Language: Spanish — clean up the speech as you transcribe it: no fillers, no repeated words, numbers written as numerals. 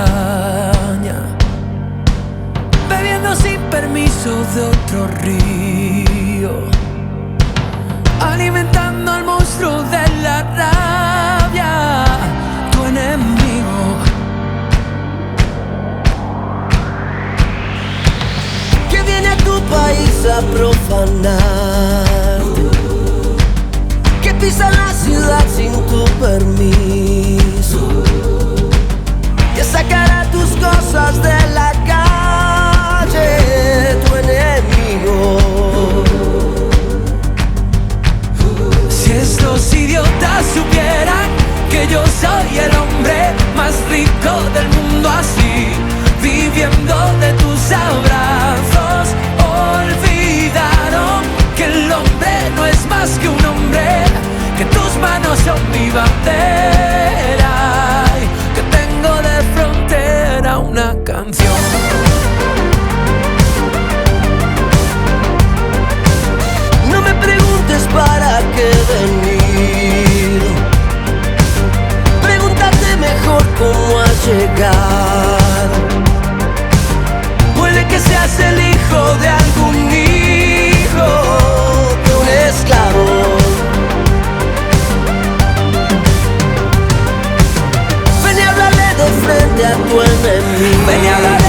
montaña, bebiendo sin permiso de otro río, alimentando al monstruo de la rabia, tu enemigo. Que viene a tu país a profanar, que pisa la ciudad sin tu permiso, que sacará tus cosas de la calle, tu enemigo. Si estos idiotas supieran que yo soy el hombre más rico del mundo, así, viviendo de tus abrazos, olvidaron que el hombre no es más que un hombre, que tus manos son mi bandera y que tengo de frontera una canción. No me preguntes para qué venir, pregúntate mejor cómo has llegado. Puede que seas el hijo de algún hijo de un esclavo. Ven y háblale de frente a tu enemigo. Ven y háblale